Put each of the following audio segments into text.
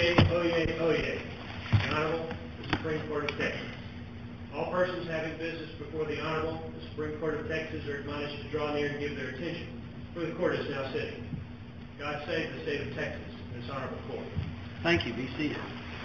Oyez, oyez, oyez. The Honorable, the Supreme Court of Texas. All persons having business before the Honorable, the Supreme Court of Texas are admonished to draw near and give their attention, for the Court is now sitting. God save the state of Texas and this Honorable Court. Thank you. Be seated.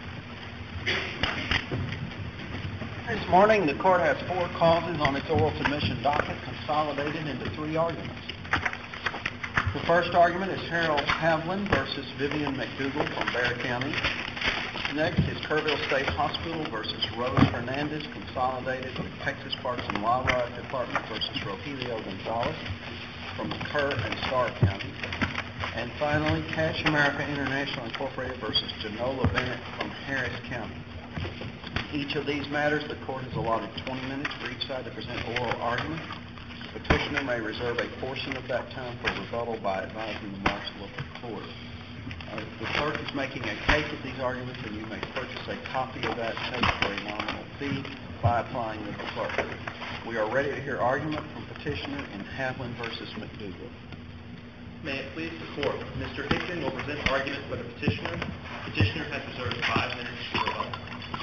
This morning, the Court has 4 causes on its oral submission docket, consolidated into 3 arguments. The first argument is Harold Havlin versus Vivian McDougal from Bexar County. Next is Kerrville State Hospital versus Rose Hernandez, consolidated with Texas Parks and Wildlife Department versus Rogelio Gonzalez from Kerr and Starr County. And finally, Cash America International Incorporated versus Genola Bennett from Harris County. In each of these matters, the Court has allotted 20 minutes for each side to present oral argument. The petitioner may reserve a portion of that time for rebuttal by advising the marshal of the Court. The clerk is making a tape of these arguments, and you may purchase a copy of that tape for a nominal fee by applying with the clerk. We are ready to hear argument from petitioner in Havlin versus McDougal. May it please the Court, Mr. Hickton will present argument for the petitioner. Petitioner has reserved 5 minutes for rebuttal.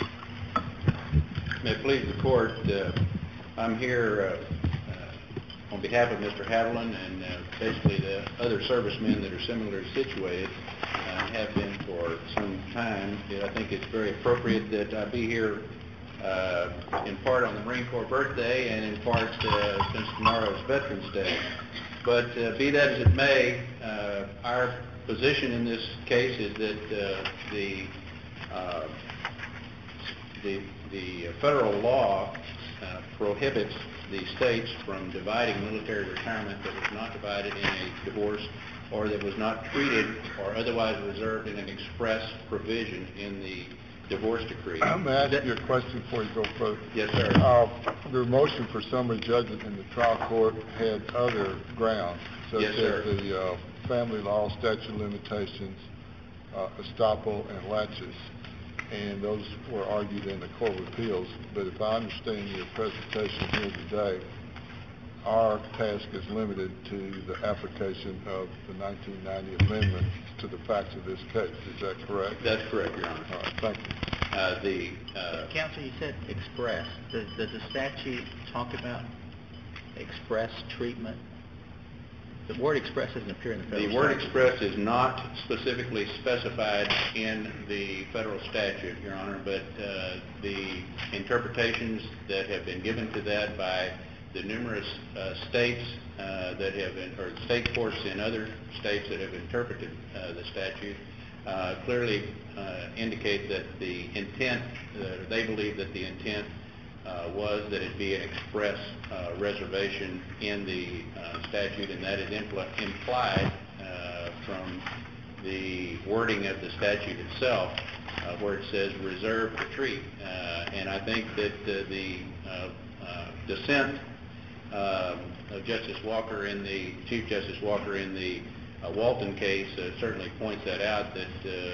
May it please the Court, I'm here on behalf of Mr. Havlin and basically the other servicemen that are similarly situated, have been for some time. I think it's very appropriate that I be here in part on the Marine Corps birthday and in part since tomorrow is Veterans Day. But be that as it may, our position in this case is that the federal law prohibits the states from dividing military retirement that was not divided in a divorce or that was not treated or otherwise reserved in an express provision in the divorce decree. May I ask you a question before you go further? Yes, sir. The motion for summary judgment in the trial court had other grounds, such yes, as the family law, statute of limitations, estoppel, and laches, and those were argued in the Court of Appeals. But if I understand your presentation here today, our task is limited to the application of the 1990 amendment to the facts of this case. Is that correct? That's correct, Your Honor. All right, thank you. Counsel, you said express. Does the statute talk about express treatment? The word express doesn't appear in the federal statute. The word express is not specifically specified in the federal statute, Your Honor, but the interpretations that have been given to that by the numerous states that have been, or state courts in other states that have interpreted the statute clearly indicate that the intent, they believe that the intent was that it be an express reservation in the statute, and that is implied from the wording of the statute itself, where it says reserved to treat. And I think that the dissent of Justice Walker in the, Chief Justice Walker in the Walton case certainly points that out, that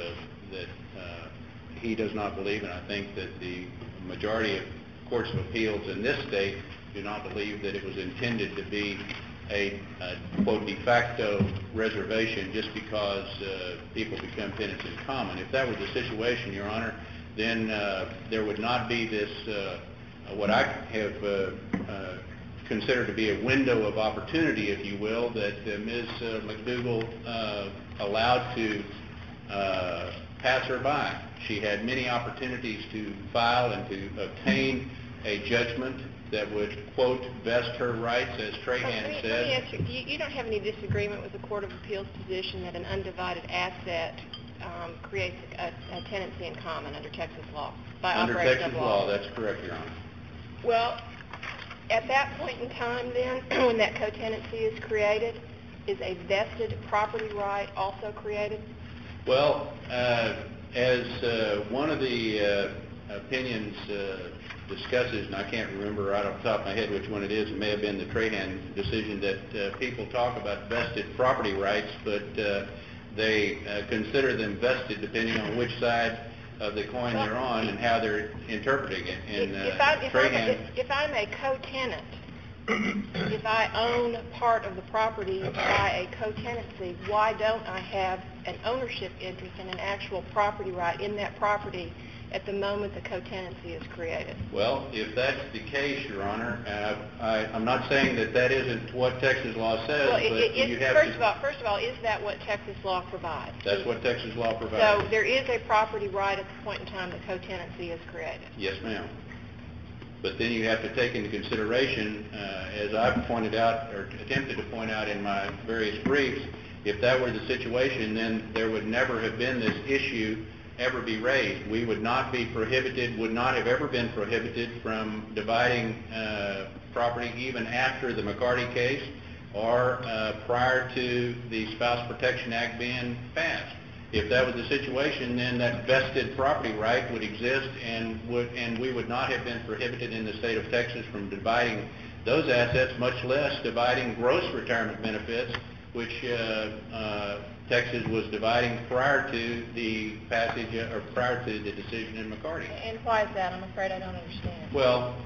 he does not believe, and I think that the majority of courts of appeals in this state do not believe that it was intended to be a quote de facto reservation just because people become tenants in common. If that was the situation, Your Honor, then there would not be this what I have considered to be a window of opportunity, if you will, that Ms. McDougal allowed to pass her by. She had many opportunities to file and to obtain a judgment that would, quote, vest her rights, as Trahan said. Let me ask you, you don't have any disagreement with the Court of Appeals position that an undivided asset creates a tenancy in common under Texas law? Under Texas law, that's correct, Your Honor. Well, at that point in time then, when that co-tenancy is created, is a vested property right also created? Well, as one of the opinions discusses, and I can't remember right off the top of my head which one it is, it may have been the Trahan decision, that people talk about vested property rights, but they consider them vested depending on which side of the coin they're on and how they're interpreting it. And if I'm a co-tenant If I own part of the property by a co-tenancy, why don't I have an ownership interest and an actual property right in that property at the moment the co-tenancy is created? Well, if that's the case, Your Honor, I'm not saying that that isn't what Texas law says, Well, but you have first of all, is that what Texas law provides? That's what Texas law provides. So there is a property right at the point in time the co-tenancy is created? Yes, ma'am. But then you have to take into consideration, as I've pointed out or attempted to point out in my various briefs, if that were the situation, then there would never have been this issue ever be raised. We would not be prohibited, would not have ever been prohibited from dividing property even after the McCarty case or prior to the Spouse Protection Act being passed. If that was the situation, then that vested property right would exist and we would not have been prohibited in the state of Texas from dividing those assets, much less dividing gross retirement benefits, which Texas was dividing prior to the passage or prior to the decision in McCarty. And why is that? I'm afraid I don't understand. Well,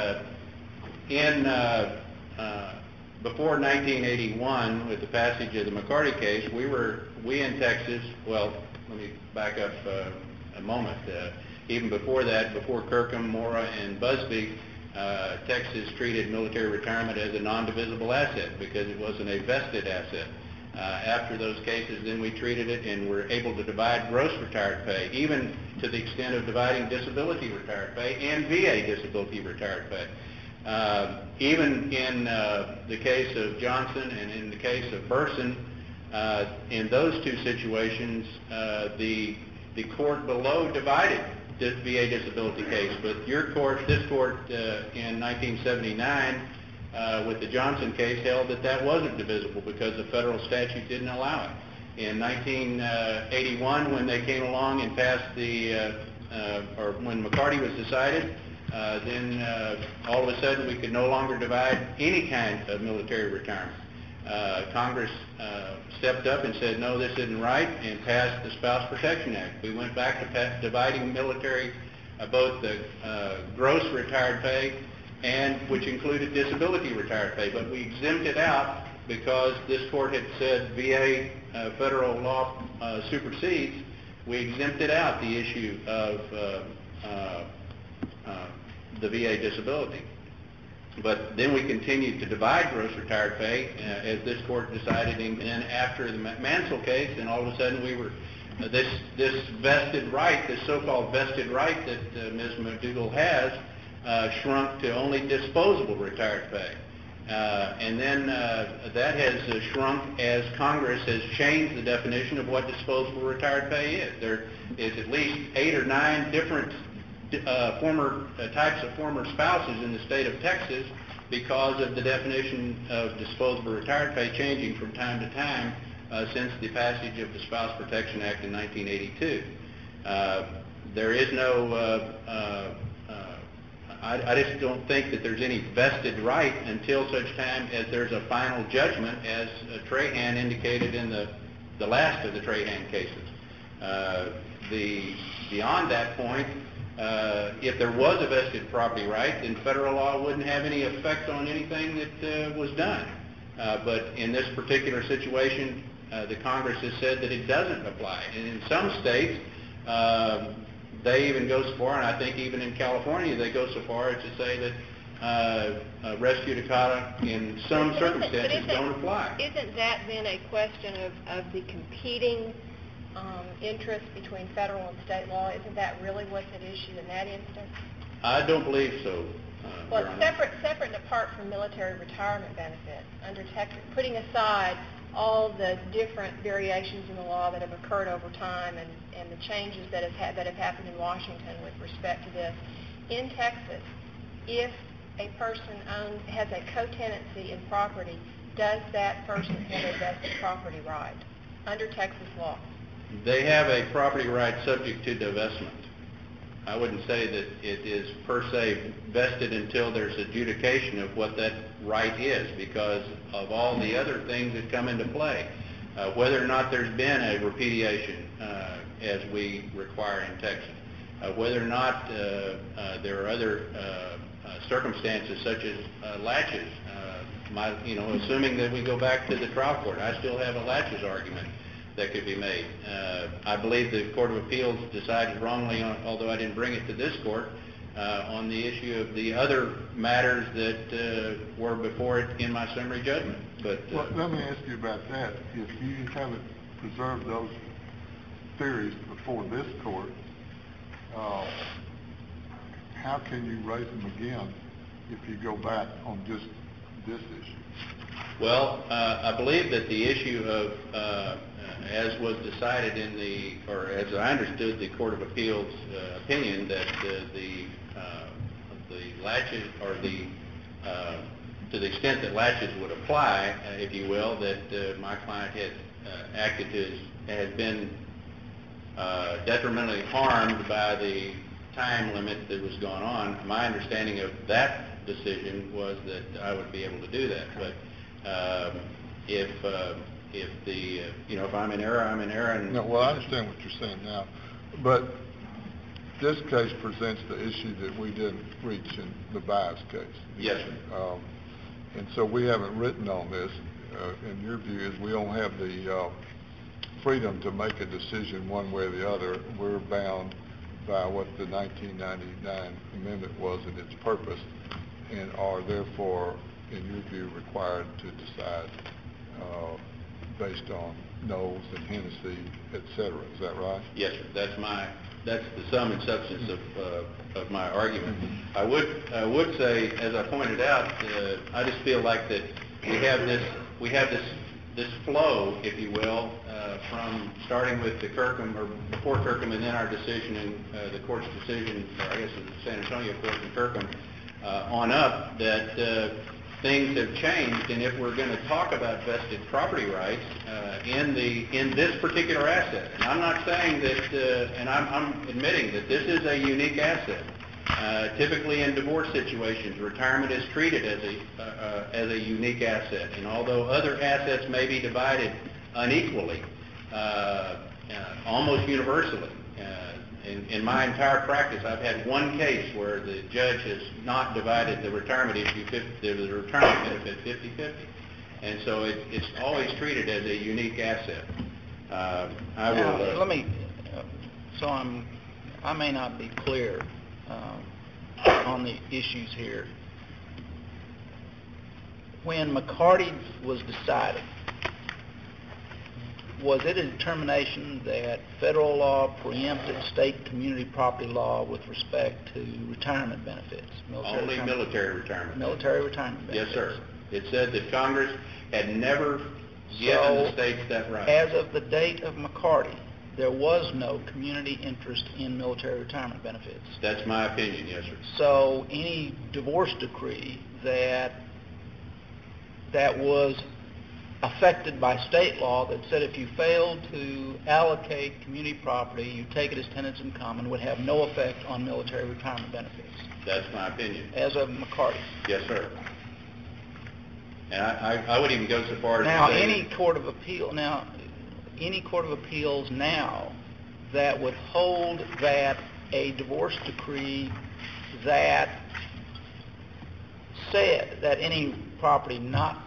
before 1981, with the passage of the McCarty case, we in Texas, well, let me back up a moment. Even before that, before Kirkham, Mora, and Busbee, Texas treated military retirement as a non-divisible asset because it wasn't a vested asset. After those cases, then we treated it and were able to divide gross retired pay, even to the extent of dividing disability retired pay and VA disability retired pay. Even in the case of Johnson and in the case of Burson, in those two situations, the court below divided the VA disability case, but this court in 1979 with the Johnson case held that wasn't divisible because the federal statute didn't allow it. In 1981, when they came along and passed or when McCarty was decided, then all of a sudden we could no longer divide any kind of military retirement. Congress stepped up and said, no, this isn't right, and passed the Spouse Protection Act. We went back to dividing military, both the gross retired pay and which included disability retired pay, but we exempted out because this court had said VA federal law supersedes. We exempted out the issue of the VA disability. But then we continued to divide gross retired pay as this court decided, and after the Mansell case, and all of a sudden we were, this vested right, this so-called vested right that Ms. McDougall has, shrunk to only disposable retired pay. And then that has shrunk as Congress has changed the definition of what disposable retired pay is. There is at least 8 or 9 different types of former spouses in the state of Texas because of the definition of disposable retired pay changing from time to time since the passage of the Spouse Protection Act in 1982. There is no, I just don't think that there's any vested right until such time as there's a final judgment, as Trahan indicated in the last of the Trahan cases. Beyond that point, if there was a vested property right, then federal law wouldn't have any effect on anything that was done. But in this particular situation, the Congress has said that it doesn't apply. And in some states, they even go so far, and I think even in California, they go so far as to say that res judicata in some circumstances don't apply. Isn't that then a question of the competing interest between federal and state law? Isn't that really what's at issue in that instance? I don't believe so. Well, separate and apart from military retirement benefits, under Texas, putting aside all the different variations in the law that have occurred over time and the changes that have happened in Washington with respect to this, in Texas, if a person has a co-tenancy in property, does that person have a vested property right under Texas law? They have a property right subject to divestment. I wouldn't say that it is per se vested until there's adjudication of what that right is because of all the other things that come into play. Whether or not there's been a repudiation as we require in Texas, whether or not there are other circumstances such as latches assuming that we go back to the trial court, I still have a laches argument that could be made. I believe the Court of Appeals decided wrongly, although I didn't bring it to this court, on the issue of the other matters that were before it in my summary judgment. But Well, let me ask you about that. If you haven't preserved those theories before this court, how can you raise them again if you go back on just this issue? Well, I believe that the issue of, as was decided or as I understood the Court of Appeals opinion, that the latches, or to the extent that latches would apply, if you will, that my client had been detrimentally harmed by the time limit that was going on. My understanding of that decision was that I would be able to do that. But if I'm in error, I'm in error. And No, well, I understand what you're saying now, but this case presents the issue that we didn't reach in the Bias case. Yes, sir. And so we haven't written on this. In your view, is we don't have the freedom to make a decision one way or the other. We're bound by what the 1999 amendment was and its purpose, and are therefore, in your view, required to decide based on Knowles and Hennessy, et cetera. Is that right? Yes, sir. That's the sum and substance of my argument. I would say, as I pointed out, I just feel like that we have this flow, if you will, from starting with the Kirkham, or before Kirkham, and then our decision in the court's decision, or I guess in the San Antonio court in Kirkham, on up, that things have changed. And if we're going to talk about vested property rights in this particular asset, and I'm not saying that, and I'm admitting that this is a unique asset. Typically in divorce situations, retirement is treated as a unique asset, and although other assets may be divided unequally, almost universally. In my entire practice, I've had one case where the judge has not divided the retirement issue, the retirement benefit 50-50. And so it's always treated as a unique asset. I may not be clear on the issues here. When McCarty was decided, was it a determination that federal law preempted state community property law with respect to retirement benefits? Only military retirement. Military retirement benefits. Yes, sir. It said that Congress had never given the states that right. As of the date of McCarty, there was no community interest in military retirement benefits. That's my opinion, yes, sir. So any divorce decree that was affected by state law that said if you failed to allocate community property, you take it as tenants in common, would have no effect on military retirement benefits. That's my opinion. As of McCarty. Yes, sir. And I would even go so far as now, to say... any court of appeals now that would hold that a divorce decree that said that any property not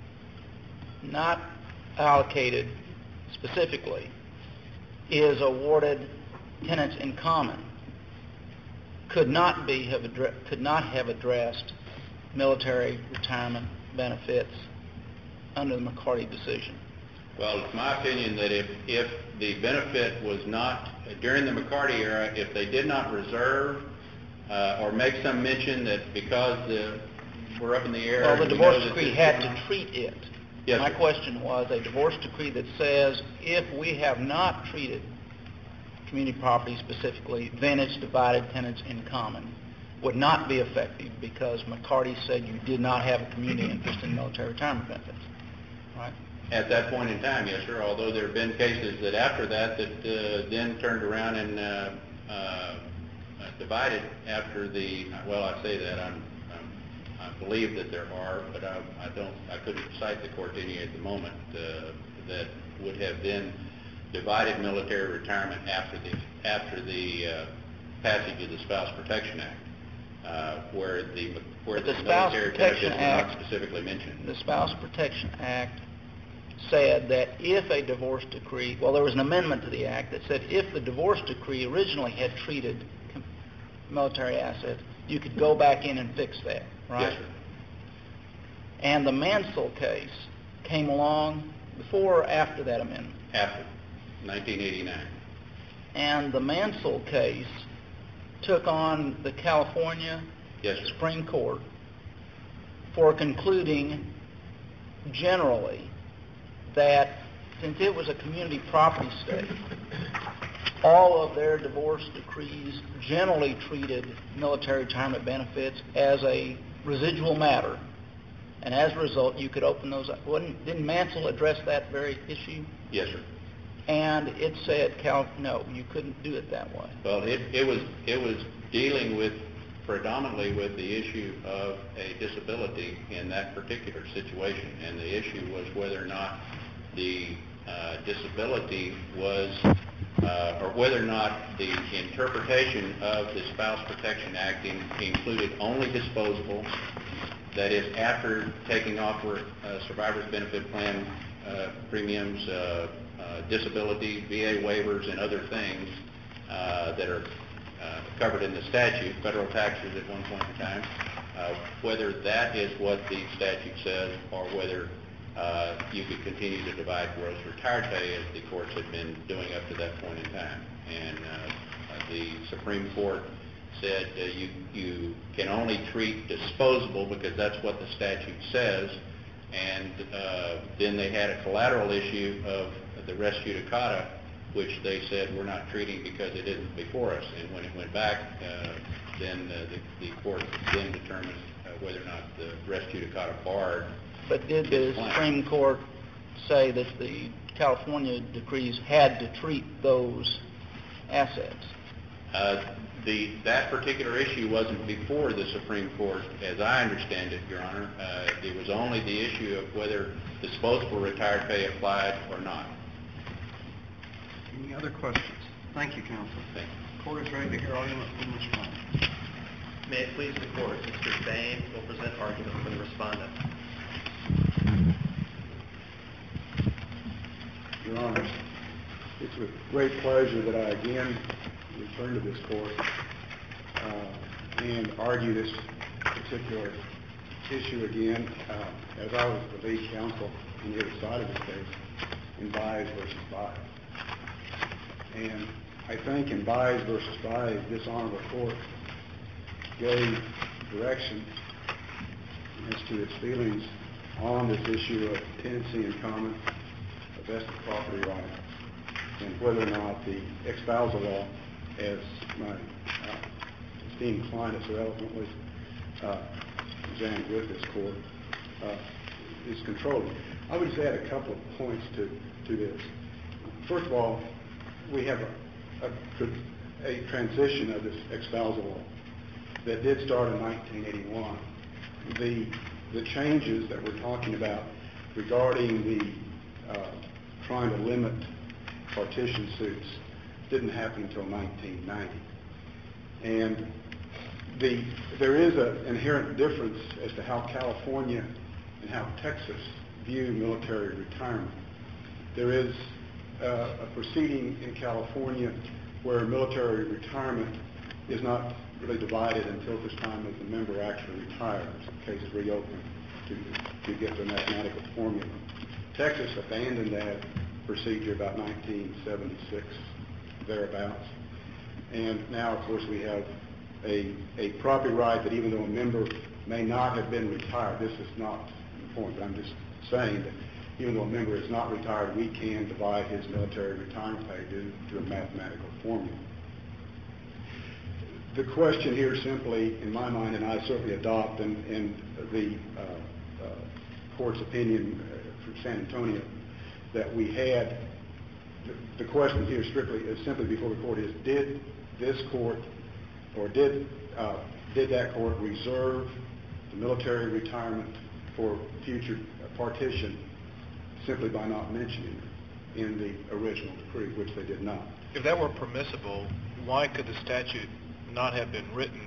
allocated specifically is awarded tenants in common could not have addressed military retirement benefits under the McCarty decision. Well, it's my opinion that if the benefit was not, during the McCarty era, if they did not reserve or make some mention that because we're up in the air... Well, the divorce decree had to treat it. Yes, My sir. question was a divorce decree that says if we have not treated community property specifically, then it's divided tenants in common, would not be effective because McCarty said you did not have a community interest in military retirement benefits. Right? At that point in time, yes, sir, although there have been cases that after that then turned around and divided after the, well, I say that, I believe that there are, but I couldn't cite the court to any at the moment that would have then divided military retirement after the passage of the Spouse Protection Act. where the But the Spouse military Protection benefits were not Act- specifically mentioned. The Spouse Protection Act said that if a divorce decree, well, there was an amendment to the act that said if the divorce decree originally had treated military assets, you could go back in and fix that, right? Yes, sir. And the Mansell case came along before or after that amendment? After 1989. And the Mansell case took on the California Yes, sir. Supreme Court for concluding generally that since it was a community property state, all of their divorce decrees generally treated military retirement benefits as a residual matter, and as a result, you could open those up. Didn't Mansell address that very issue? Yes, sir. And it said, no, you couldn't do it that way. Well, it was dealing with predominantly with the issue of a disability in that particular situation, and the issue was whether or not the disability was, or whether or not the interpretation of the Spouse Protection Act included only disposable, that is, after taking off survivor's benefit plan premiums, disability, VA waivers, and other things that are covered in the statute, federal taxes at one point in time, whether that is what the statute says or whether you could continue to divide gross retired pay as the courts had been doing up to that point in time. And the Supreme Court said you can only treat disposable because that's what the statute says, and then they had a collateral issue of the res judicata, which they said we're not treating because it isn't before us. And when it went back, then the court then determined whether or not the res judicata barred. But did the Supreme Court say that the California decrees had to treat those assets? That particular issue wasn't before the Supreme Court, as I understand it, Your Honor. It was only the issue of whether disposable retired pay applied or not. Any other questions? Thank you, counsel. Thank you. The court is ready to hear argument from the respondent. May it please the court, Mr. Bain will present argument for the respondent. Your Honor, it's with great pleasure that I again return to this court and argue this particular issue again, as I was the lead counsel on the other side of this case in Byes versus Byes. And I think in Byes versus Byes, this honorable court gave direction as to its feelings on this issue of tenancy in common, a vested property right, and whether or not the ex-spousal law, as my esteemed client has so eloquently examined with this court, is controlled. I would just add a couple of points to this. First of all, we have a transition of this ex-spousal law that did start in 1981. The changes that we're talking about regarding the trying to limit partition suits didn't happen until 1990. And there is an inherent difference as to how California and how Texas view military retirement. There is a proceeding in California where military retirement is not really divided until this time as the member actually retires. The case is reopened to get the mathematical formula. Texas abandoned that procedure about 1976, thereabouts. And now, of course, we have a property right that even though a member may not have been retired, this is not the point, but I'm just saying that even though a member is not retired, we can divide his military retirement pay due to a mathematical formula. The question here simply, in my mind, and I certainly adopt in the court's opinion from San Antonio, that we had, the question here strictly is simply before the court is, did this court or did that court reserve the military retirement for future partition simply by not mentioning it in the original decree, which they did not. If that were permissible, why could the statute not have been written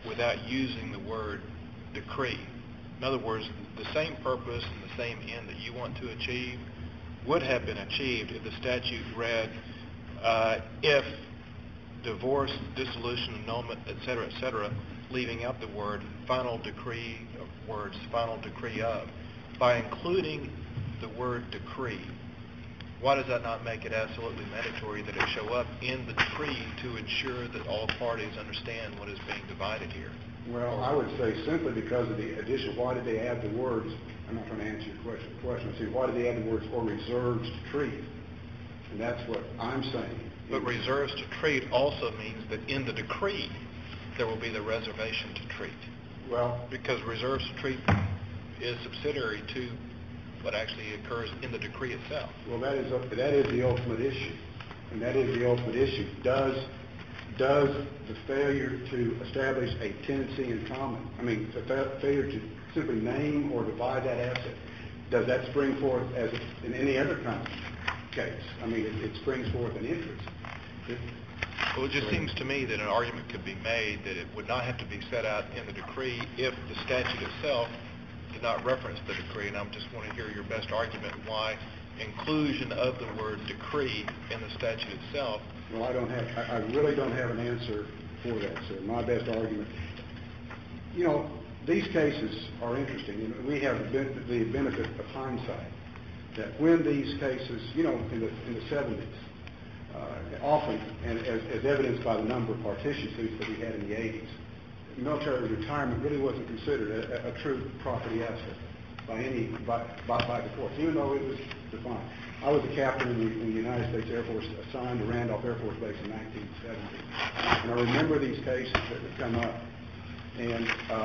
without using the word decree. In other words, the same purpose and the same end that you want to achieve would have been achieved if the statute read, if divorce, dissolution, annulment, etc., leaving out the word final decree, words final decree of. By including the word decree, why does that not make it absolutely mandatory that it show up in the decree to ensure that all parties understand what is being divided here? Well, I would say simply because of the addition, why did they add the words, I'm not trying to answer your question, I'm saying why did they add the words or reserves to treat? And that's what I'm saying. But reserves to treat also means that in the decree, there will be the reservation to treat. Well, because reserves to treat is subsidiary to what actually occurs in the decree itself. well, that is the ultimate issue. And that is the ultimate issue. Does the failure to establish a tenancy in common, the failure to simply name or divide that asset, does that spring forth as in any other kind of case? It springs forth an interest. Well, it just seems to me that an argument could be made that it would not have to be set out in the decree if the statute itself did not reference the decree, and I just want to hear your best argument why inclusion of the word decree in the statute itself. Well, I really don't have an answer for that, sir. My best argument, these cases are interesting, and we have the benefit of hindsight, that when these cases, in the 70s, often, and as evidenced by the number of partition suits that we had in the 80s, military retirement really wasn't considered a true property asset by the courts, even though it was defined. I was a captain in the United States Air Force assigned to Randolph Air Force Base in 1970. And I remember these cases that would come up. And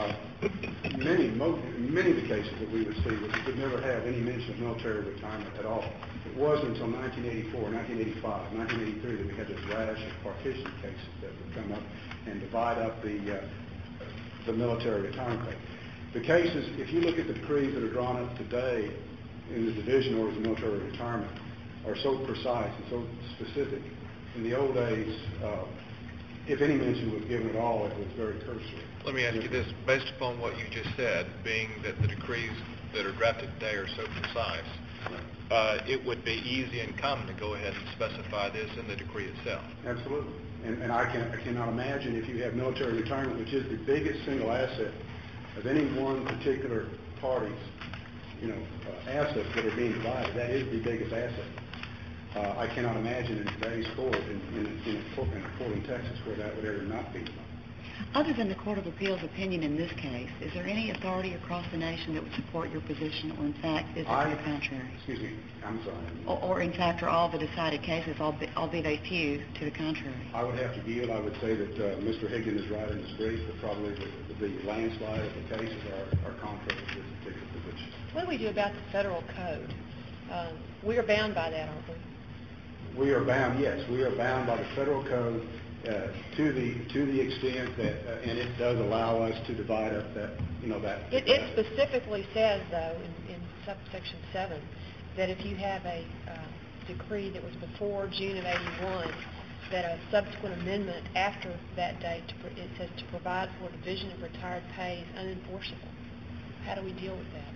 many of the cases that we would see would never have any mention of military retirement at all. It wasn't until 1984, 1985, 1983 that we had this rash of partition cases that would come up and divide up the military retirement rate. The cases, if you look at the decrees that are drawn up today in the division orders of military retirement, are so precise and so specific. In the old days, if any mention was given at all, it was very cursory. Let me ask you this, based upon what you just said, being that the decrees that are drafted today are so precise, it would be easy and common to go ahead and specify this in the decree itself. Absolutely. And I cannot imagine if you have military retirement, which is the biggest single asset of any one particular party's assets that are being divided. That is the biggest asset. I cannot imagine in today's court, in a court in Texas, where that would ever not be. Other than the Court of Appeals opinion in this case, is there any authority across the nation that would support your position, or in fact, is it to the contrary? Excuse me, I'm sorry. Or in fact, are all the decided cases, albeit a few, to the contrary? I would have to yield. I would say that Mr. Higgin is right in his brief, but probably the landslide of the cases are contrary to this particular position. What do we do about the federal code? We are bound by that, aren't we? We are bound, yes. We are bound by the federal code to the extent that, and it does allow us to divide up that. It specifically says, though, in subsection 7, that if you have a decree that was before June of 81, that a subsequent amendment after that date, it says to provide for division of retired pay is unenforceable. How do we deal with that?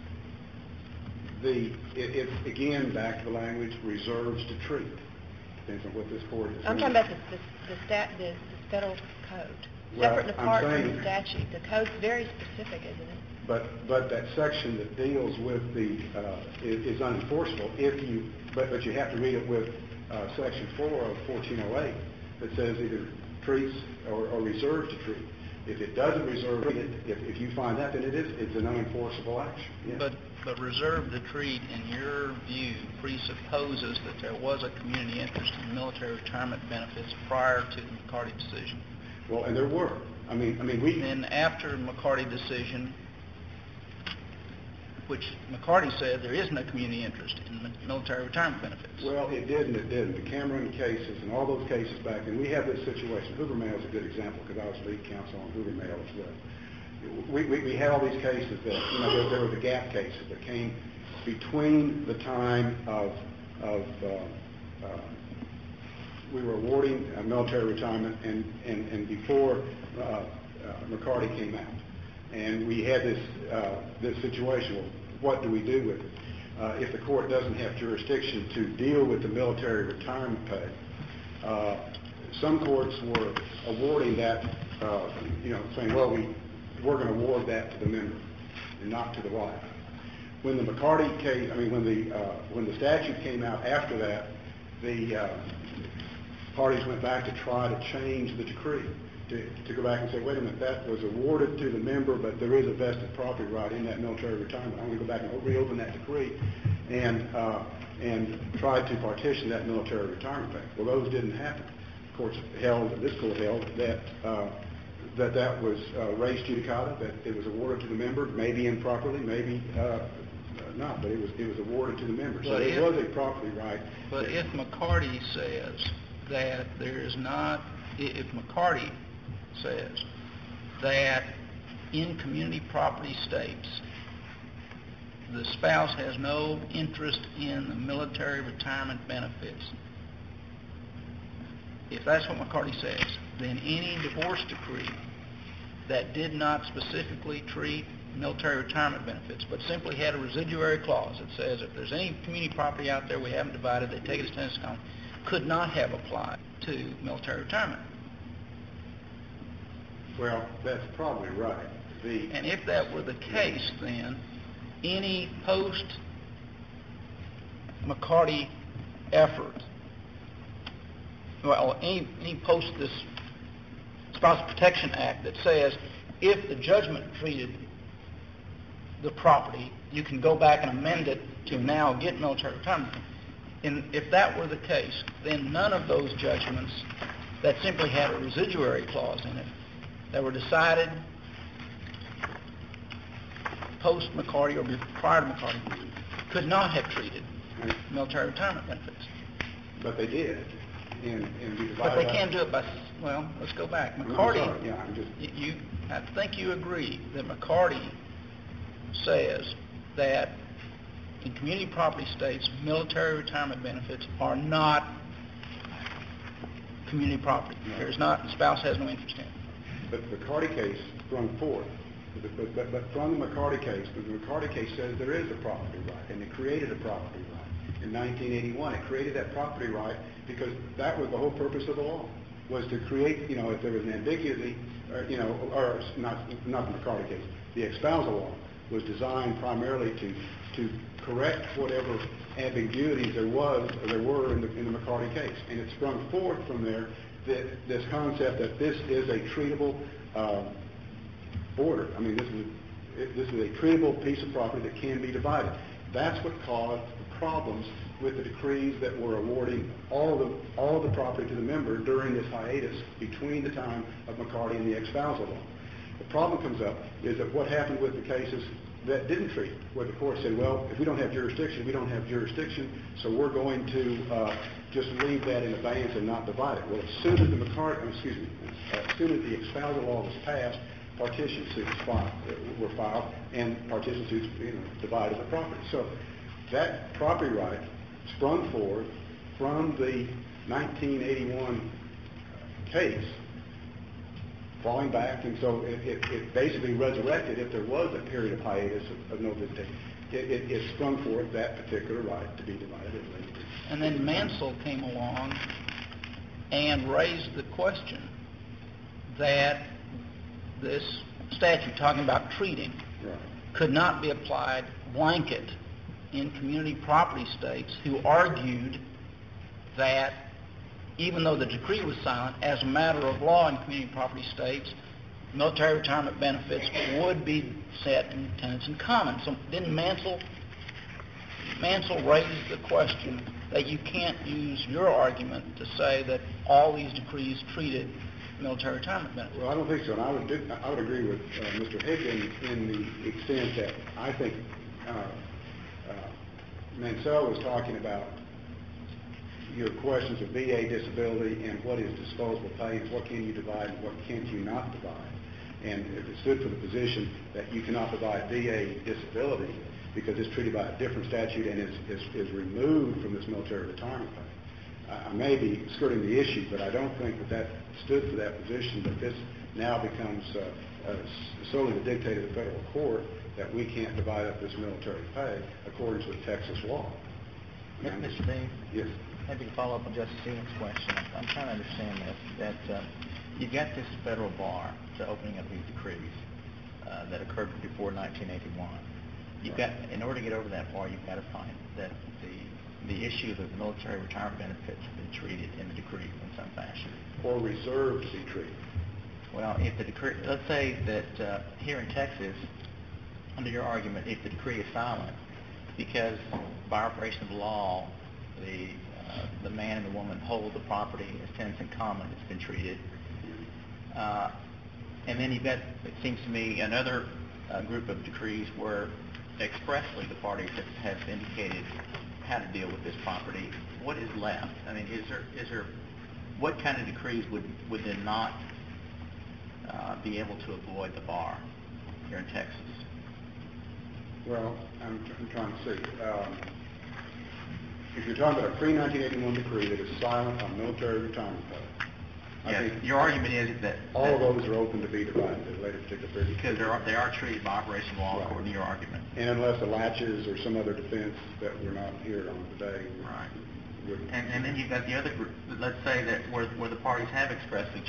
It's again back to the language reserves to treat. Depends on what this court is. I'm talking about the federal code, separate and apart from the statute. The code's very specific, isn't it? But that section that deals with the is unenforceable but you have to read it with section 4 of 1408 that says either treats or reserves to treat. If it doesn't reserve it, if you find that, then it's an unenforceable action. Yes. But reserve to treat, in your view, presupposes that there was a community interest in military retirement benefits prior to the McCarty decision. Well, and there were. Then after the McCarty decision, which McCarty said there is no community interest in military retirement benefits. Well, it did and it didn't. The Cameron cases and all those cases back, and we have this situation. Hoover Mail is a good example because I was lead counsel on Hoover Mail as well. We had all these cases that, there were the gap cases that came between the time of we were awarding military retirement and before McCarty came out. And we had this situation. Well, what do we do with it? If the court doesn't have jurisdiction to deal with the military retirement pay, some courts were awarding that, saying, well, we're going to award that to the member and not to the wife. When the McCarty case, when the statute came out after that, the parties went back to try to change the decree, to go back and say, wait a minute, that was awarded to the member, but there is a vested property right in that military retirement. I'm going to go back and reopen that decree and try to partition that military retirement pay. Well, those didn't happen. This court held that that was res judicata, that it was awarded to the member, maybe improperly, maybe not, but it was awarded to the member. So it was a property right. But if McCarty says that if McCarty says that in community property states, the spouse has no interest in the military retirement benefits, if that's what McCarty says, then any divorce decree that did not specifically treat military retirement benefits, but simply had a residuary clause that says if there's any community property out there we haven't divided, they take it as tenants common, could not have applied to military retirement. Well, that's probably right. And if that were the case, then any post-McCarty effort, any post this Spouse Protection Act that says if the judgment treated the property, you can go back and amend it to now get military retirement. And if that were the case, then none of those judgments that simply had a residuary clause in it, that were decided post-McCarty or prior to McCarty, could not have treated military retirement benefits. But they did. But they can't do it by, well, let's go back. McCarty, I think you agree that McCarty says that in community property states, military retirement benefits are not community property. There's not, the spouse has no interest in it. But the McCarty case sprung forth. But from the McCarty case, the McCarty case says there is a property right, and it created a property right. In 1981, it created that property right because that was the whole purpose of the law, was to create, if there was an ambiguity, or not the McCarty case, the espousal law was designed primarily to correct whatever ambiguities there were in the McCarty case. And it sprung forth from there this concept that this is a treatable border. I mean, this is a treatable piece of property that can be divided. That's what caused the problems with the decrees that were awarding all of the property to the member during this hiatus between the time of McCarty and the espousal law. The problem comes up is that what happened with the cases that didn't treat, where the court said, well, if we don't have jurisdiction, we don't have jurisdiction, so we're going to just leave that in abeyance and not divide it. Well, as soon as the espousal law was passed, partition suits were filed, and partition suits divided the property. So that property right sprung forth from the 1981 case, falling back, and so it basically resurrected, if there was a period of hiatus of no visitation, it sprung forth that particular right to be divided. And then Mansell came along and raised the question that this statute, talking about treating, could not be applied blanket in community property states, who argued that even though the decree was silent, as a matter of law in community property states, military retirement benefits would be set in tenants in common. So didn't Mansell raise the question that you can't use your argument to say that all these decrees treated military retirement benefits? Well, I don't think so. And I would agree with Mr. Higgins in the extent that I think Mansell was talking about your questions of VA disability and what is disposable pay and what can you divide and what can't you not divide. And if it stood for the position that you cannot divide VA disability because it's treated by a different statute and is removed from this military retirement pay, I may be skirting the issue, but I don't think that stood for that position, that this now becomes solely the dictate of the federal court that we can't divide up this military pay according to Texas law. Mr. Dean? Yes. Maybe to follow up on Justice Stevens' question, I'm trying to understand this, that you've got this federal bar to opening up these decrees that occurred before 1981. You've got, in order to get over that bar, you've got to find that the issue of the military retirement benefits have been treated in the decree in some fashion. Or reserved to be treated. Well, if the decree, let's say that here in Texas, under your argument, if the decree is silent, because by operation of law, the man and the woman hold the property as tenants in common, it's been treated. And then you've got, it seems to me, another group of decrees where expressly the parties have indicated how to deal with this property. What is left? I mean, is there what kind of decrees would then not be able to avoid the bar here in Texas? Well, I'm trying to see. If you're talking about a pre-1981 decree that is silent on military retirement pay, I think your argument is that all of those are open to be divided at a later particular period. Because they are treated by operation of law, right, according to your argument. And unless the latches or some other defense that we're not here on today. Right. And then you've got the other group, let's say that where the parties have expressly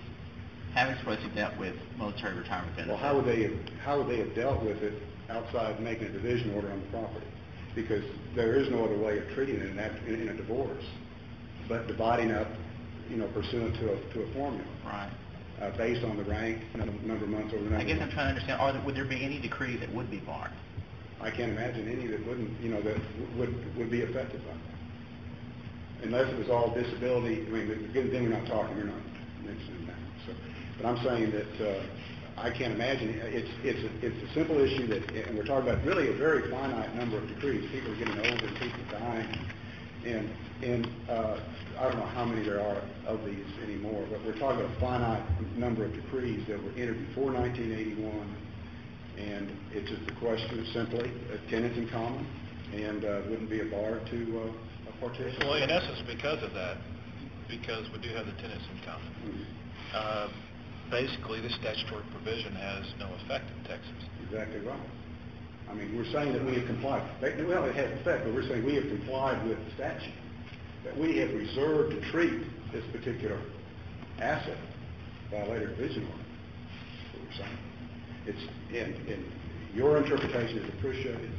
dealt with military retirement benefits. Well, how would they have dealt with it outside making a division order on the property? Because there is no other way of treating it in a divorce, but dividing up, pursuant to a formula. Right. Based on the rank, number of months over the number of months. I guess I'm trying to understand, would there be any decree that would be barred? I can't imagine any that wouldn't, that would be affected by that. Unless it was all disability, then we're not mentioning that. So, but I'm saying that I can't imagine, it's a simple issue that, and we're talking about really a very finite number of decrees. People are getting older, people are dying, and I don't know how many there are of these anymore, but we're talking about a finite number of decrees that were entered before 1981, and it's just a question of simply tenants in common, and wouldn't be a bar to a partition. Well, in essence, because of that, because we do have the tenants in common, basically this statutory provision has no effect in Texas. Exactly right. I mean, we're saying that we have complied. Well, it has effect, but we're saying we have complied with the statute, that we have reserved to treat this particular asset by a later division order. That's what we're saying. And your interpretation is appreciated.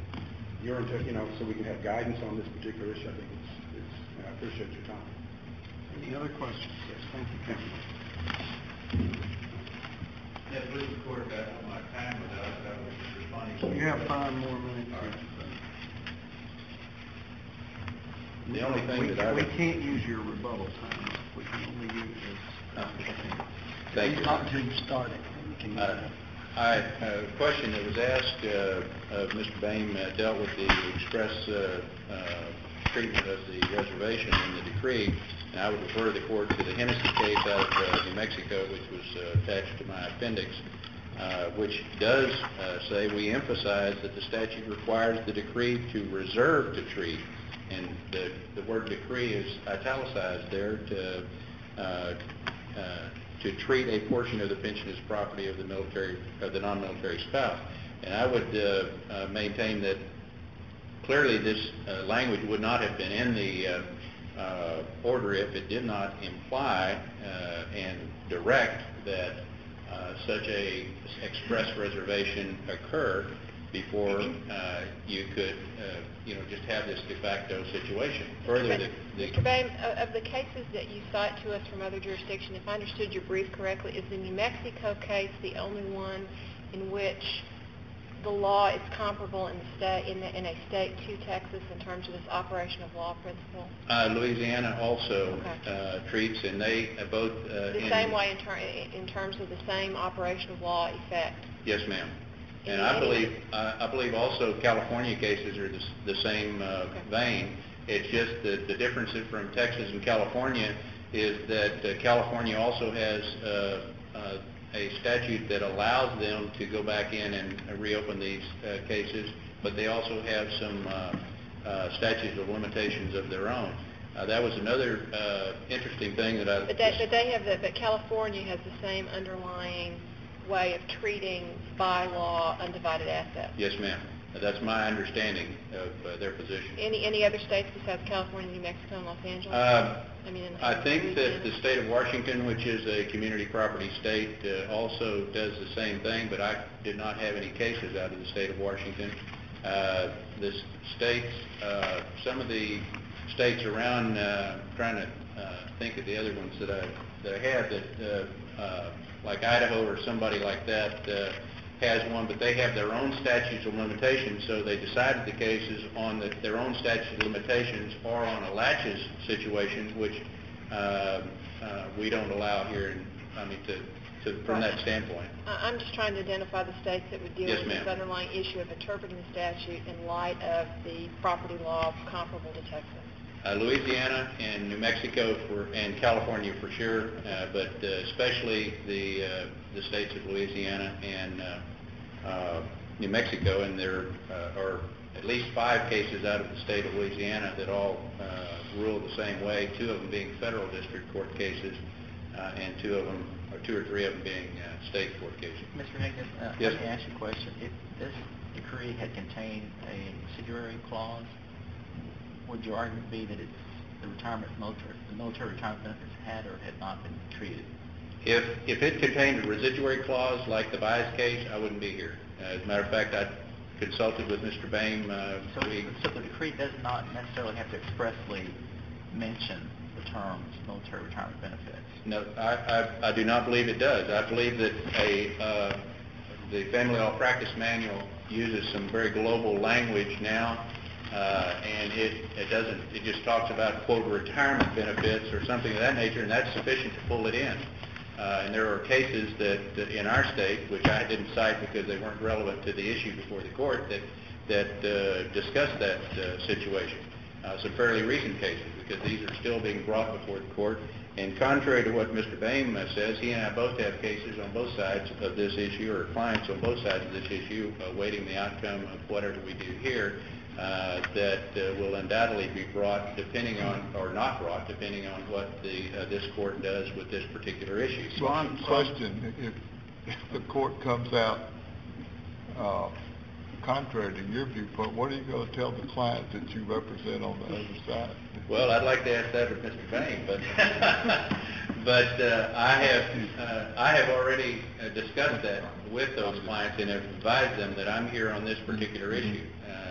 So we can have guidance on this particular issue. I think and I appreciate your time. Any other questions? Yes, thank you. Yes, please record that on my time with us. I was responding. You have 5 more minutes. The only thing that we can't use your rebuttal time. We can only use this. Thank you. Not until you start it. A question that was asked of Mr. Boehm dealt with the express treatment of the reservation in the decree, and I would refer the court to the Hennessy case out of New Mexico, which was attached to my appendix, which does say we emphasize that the statute requires the decree to reserve to treat, and the word decree is italicized there, to treat a portion of the pension as property of the non-military spouse. And I would maintain that clearly this language would not have been in the order if it did not imply and direct that such a express reservation occur before you could just have this de facto situation. Further, Mr. Boehm, of the cases that you cite to us from other jurisdictions, if I understood your brief correctly, is the New Mexico case the only one in which the law is comparable in a state to Texas in terms of this operation of law principle? Louisiana also treats, and they both the same way in terms of the same operation of law effect. Yes, ma'am. And I believe also California cases are the same vein. It's just that the difference from Texas and California is that California also has a statute that allows them to go back in and reopen these cases, but they also have some statutes of limitations of their own. That was another interesting thing that I... But California has the same underlying way of treating by law undivided assets. Yes, ma'am. That's my understanding of their position. Any other states besides California, New Mexico, and Los Angeles? I think that the state of Washington, which is a community property state, also does the same thing, but I did not have any cases out of the state of Washington. The states, some of the states around, trying to think of the other ones that I had, that like Idaho or somebody like that has one, but they have their own statutes of limitations, so they decided the cases on their own statute of limitations or on a laches situation, which we don't allow here, from that standpoint. I'm just trying to identify the states that would deal Yes, with ma'am. this underlying issue of interpreting the statute in light of the property law comparable to Texas. Louisiana and New Mexico and California for sure, but especially the states of Louisiana and New Mexico, and there are at least 5 cases out of the state of Louisiana that all rule the same way, 2 of them being federal district court cases, and 2 or 3 of them being state court cases. Mr. Higgins, Yes. let me ask you a question. If this decree had contained a residuary clause, would your argument be that the military retirement benefits had or had not been treated? If it contained a residuary clause like the Bias case, I wouldn't be here. As a matter of fact, I consulted with Mr. Boehm. So the decree does not necessarily have to expressly mention the terms military retirement benefits? No, I do not believe it does. I believe that the Family Law Practice Manual uses some very global language now, and it just talks about, quote, retirement benefits or something of that nature, and that's sufficient to pull it in. And there are cases that in our state, which I didn't cite because they weren't relevant to the issue before the court, that discuss that situation. Some fairly recent cases, because these are still being brought before the court. And contrary to what Mr. Boehm says, he and I both have cases on both sides of this issue, or clients on both sides of this issue, awaiting the outcome of whatever we do here, that will undoubtedly be brought, depending on, or not brought, depending on what this court does with this particular issue. Question, if the court comes out contrary to your viewpoint, what are you going to tell the client that you represent on the other side? Well, I'd like to ask that of Mr. Boehm, but I have already discussed that with those clients and have advised them that I'm here on this particular issue.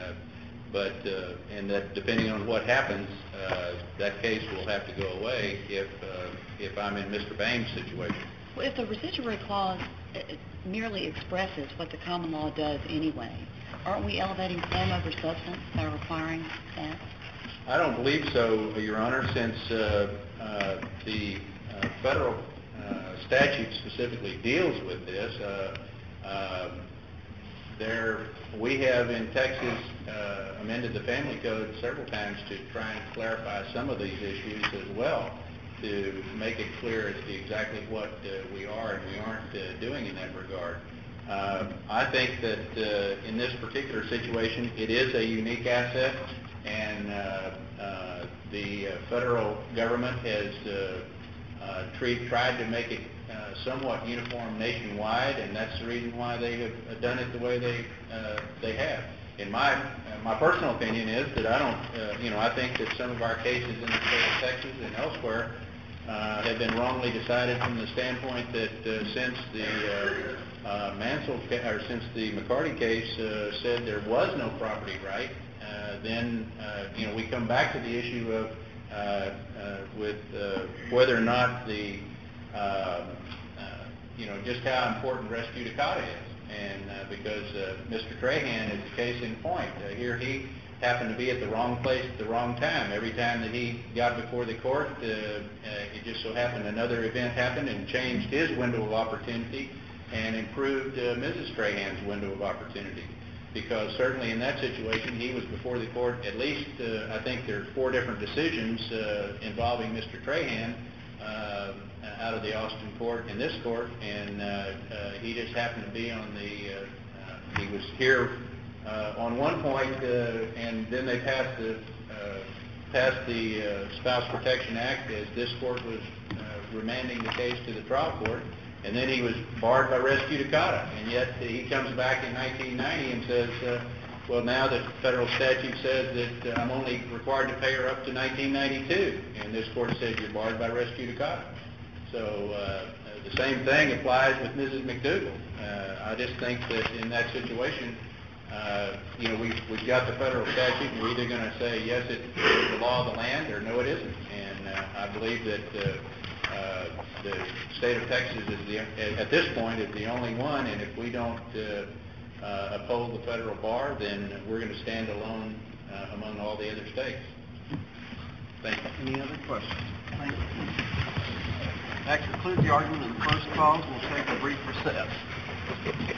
And that depending on what happens, that case will have to go away if I'm in Mr. Boehm's situation. Well, if the residuary clause merely expresses what the common law does anyway, aren't we elevating form over substance by requiring that? I don't believe so, Your Honor, since the federal statute specifically deals with this. We have in Texas amended the family code several times to try and clarify some of these issues as well, to make it clear as to exactly what we are and we aren't doing in that regard. I think that in this particular situation, it is a unique asset, and the federal government has tried to make it somewhat uniform nationwide, and that's the reason why they have done it the way they have. In my personal opinion is that I think that some of our cases in the state of Texas and elsewhere have been wrongly decided from the standpoint that since the since the McCarty case said there was no property right, then we come back to the issue of with whether or not the just how important res judicata is, and because Mr. Trahan is a case in point. Here he happened to be at the wrong place at the wrong time. Every time that he got before the court, it just so happened another event happened and changed his window of opportunity and improved Mrs. Trahan's window of opportunity. Because certainly in that situation, he was before the court at least, I think there are 4 different decisions involving Mr. Trahan out of the Austin court and this court, and he just happened to be on he was here on one point, and then they passed passed the Spouse Protection Act as this court was remanding the case to the trial court, and then he was barred by res judicata, and yet he comes back in 1990 and says, well, now the federal statute says that I'm only required to pay her up to 1992, and this court said you're barred by res judicata. So the same thing applies with Mrs. McDougal. I just think that in that situation, we've got the federal statute, and we're either going to say, yes, it's the law of the land, or no, it isn't. And I believe that the state of Texas is at this point, is the only one, and if we don't uphold the federal bar, then we're going to stand alone among all the other states. Thank you. Any other questions? Thank you. That concludes the argument in the first cause. We'll take a brief recess.